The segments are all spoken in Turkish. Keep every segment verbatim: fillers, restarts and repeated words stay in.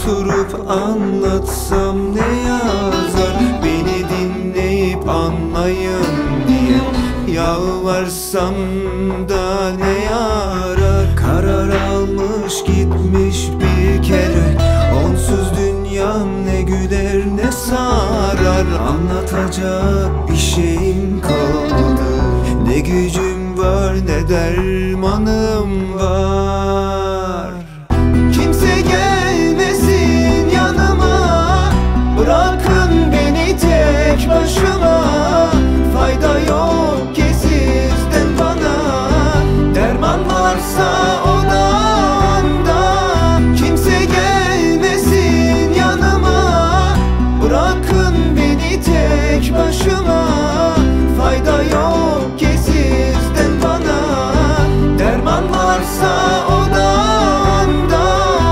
oturup anlatsam ne yazar? Beni dinleyip anlayın diye yalvarsam da ne yarar? Karar almış gitmiş bir kere, onsuz dünyam ne güler ne sarar. Anlatacak bir şeyim kalmadı, ne gücüm var ne dermanım var. Kimse gelmesin yanıma, bırakın beni tek başıma. Fayda yok ki sizden bana, derman varsa o da anda. Kimse gelmesin yanıma, bırakın beni tek başıma. Fayda yok ki sizden bana, derman varsa o da anda.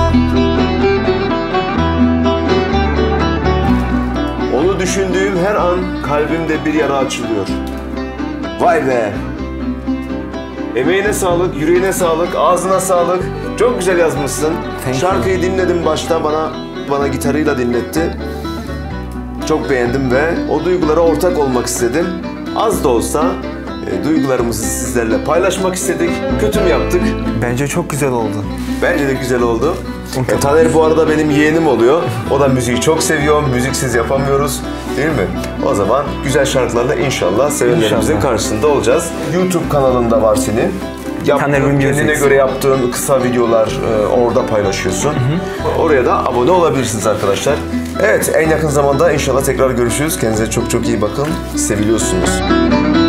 Onu düşündüğüm her an kalbimde bir yara açılıyor. Vay be! Emeğine sağlık, yüreğine sağlık, ağzına sağlık. Çok güzel yazmışsın. Şarkıyı dinledim başta, bana bana gitarıyla dinletti. Çok beğendim ve o duygulara ortak olmak istedim. Az da olsa e, duygularımızı sizlerle paylaşmak istedik. Kötü mü yaptık? Bence çok güzel oldu. Bence de güzel oldu. E, Taner bu arada benim yeğenim oluyor. O da müziği çok seviyor. Müziksiz yapamıyoruz. Değil mi? O zaman güzel şarkılarla inşallah sevenlerimizin İnşallah. karşısında olacağız. YouTube kanalında var senin. Yaptığın, kendine göre yaptığın kısa videolar e, orada paylaşıyorsun. Hı hı. Oraya da abone olabilirsiniz arkadaşlar. Evet, en yakın zamanda inşallah tekrar görüşürüz. Kendinize çok çok iyi bakın. Seviliyorsunuz.